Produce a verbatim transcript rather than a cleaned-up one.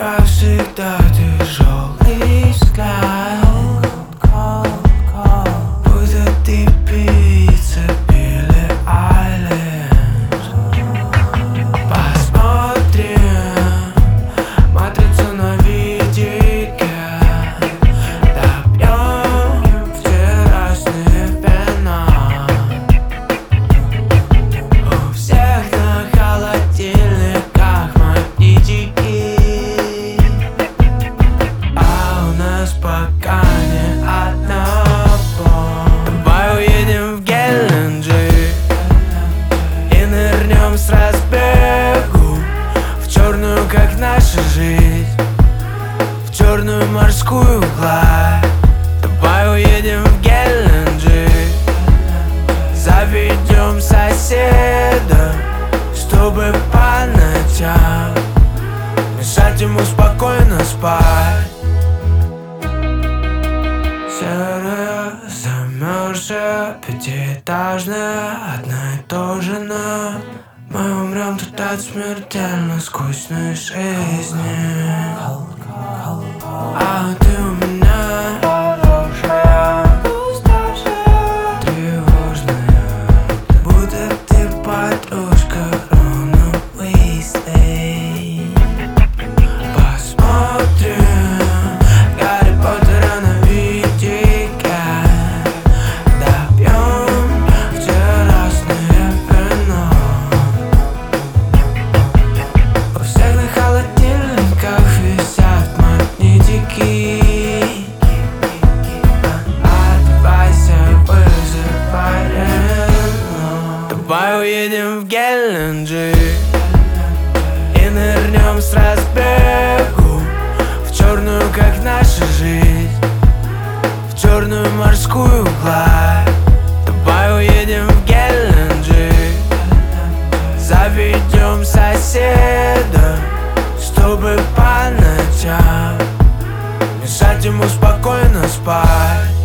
как всегда, тяжелый взгляд. Будто ты певица Билли Айлиш. Посмотрим матрицу на видике. Допьем вчерашнее вино. У всех на холодильниках магнитики, а у нас пока не одного. Давай уедем в Геленджик и нырнем с разбегу в черную, как наша жизнь, в черную морскую гладь. Давай уедем в Геленджик, заведем соседа, чтобы по ночам мешать ему спокойно спать. Серая, замерзшая, пятиэтажная, одна и то же на. Мы умрем тут от смертельно скучной жизни. А ты у меня хорошая, тревожная, будто ты подружка Рона Уизли. Посмотрим Гарри Поттера на видике. Допьем вчерашнее вино. У всех на холодильниках висят магнитики. Одевайся, вызывай Рено. Давай уедем в Геленджик и нырнем с разбегу в черную, как наша жизнь, в черную морскую гладь. Давай уедем в Геленджик, заведем соседа, чтобы по ночам мешать ему спокойно спать.